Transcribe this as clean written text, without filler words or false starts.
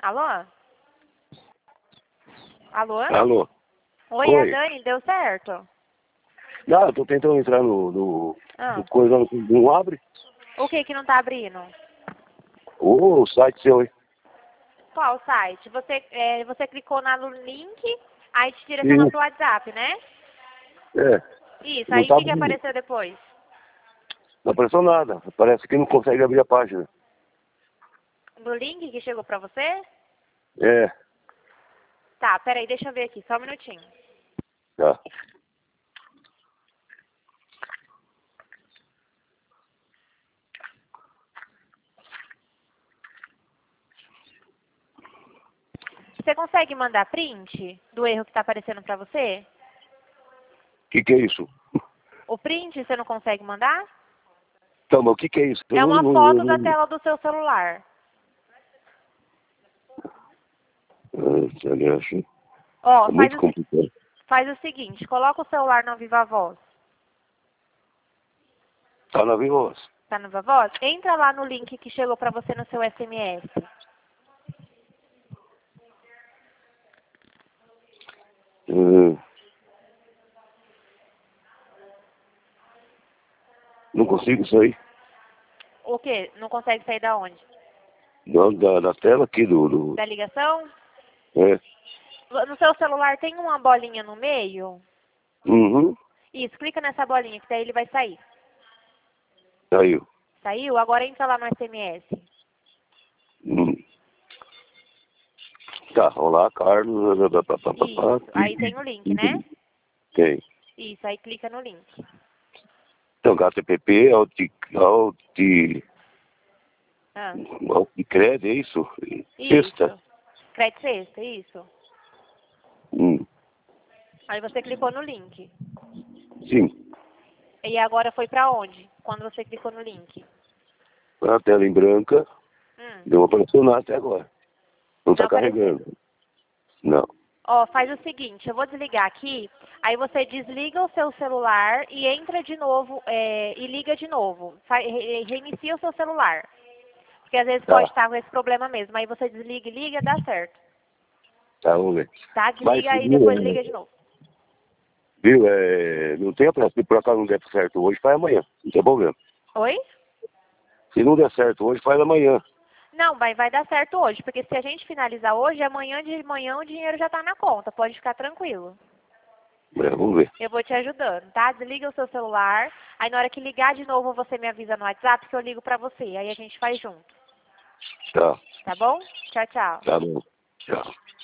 Alô? Alô? Alô? Oi, Oi. a Dani, deu certo? Não, eu tô tentando entrar no Ah. coisa, não abre. O que não tá abrindo? O site seu, hein? Qual site? Você clicou no link, aí te direcionou pro WhatsApp, né? É, Isso, não aí o tá que abrindo. apareceu depois? Não apareceu nada. Parece que não consegue abrir a página. No link que chegou pra você? É, Tá, peraí, deixa eu ver aqui, só um minutinho. tá. Você consegue mandar print do erro que tá aparecendo pra você? Que é isso? O print você não consegue mandar? Então, mas o que é isso? Eu É uma não, foto da tela do seu celular. eu acho Ó, muito complicado. faz o seguinte, coloca o celular no Viva Voz. Tá na Vivoz. Tá no Viva Voz? Entra lá no link que chegou pra você no seu SMS. Não consigo sair. O quê? Não consegue sair da onde? Não, da tela aqui do... Da ligação? É. No seu celular tem uma bolinha no meio? Uhum. Isso, clica nessa bolinha que daí ele vai sair. Saiu. Saiu? Agora entra lá no SMS. Hum. Tá, olá, Carlos. Isso, aí tem o link, né? Tem. Isso, aí clica no link. Então, HTTP, Ah, Alticred, é isso? Sexta. isso. Crédito sexta, isso. Aí você clicou no link. Sim. E agora foi pra onde? Quando você clicou no link? A tela em branca, não apareceu nada até agora. Não Não está apareceu. carregando. Não. Ó, faz o seguinte, eu vou desligar aqui, aí você desliga o seu celular e entra de novo, e liga de novo. Reinicia o seu celular. Porque às vezes pode Tá. estar com esse problema mesmo. Aí você desliga e liga, dá certo. Tá, vamos ver. Tá? Mas, Desliga e depois liga de novo. viu, não tem pressa. Se por acaso não der certo hoje, faz amanhã. Não tem problema. Oi? Se não der certo hoje, faz amanhã. Não, vai dar certo hoje, porque se a gente finalizar hoje, amanhã de manhã o dinheiro já tá na conta, pode ficar tranquilo. É, vamos ver. Eu vou te ajudando, tá? Desliga o seu celular, aí na hora que ligar de novo você me avisa no WhatsApp que eu ligo pra você, aí a gente faz junto. Tá. Tá bom? Tchau, tchau. Tá bom. Tchau.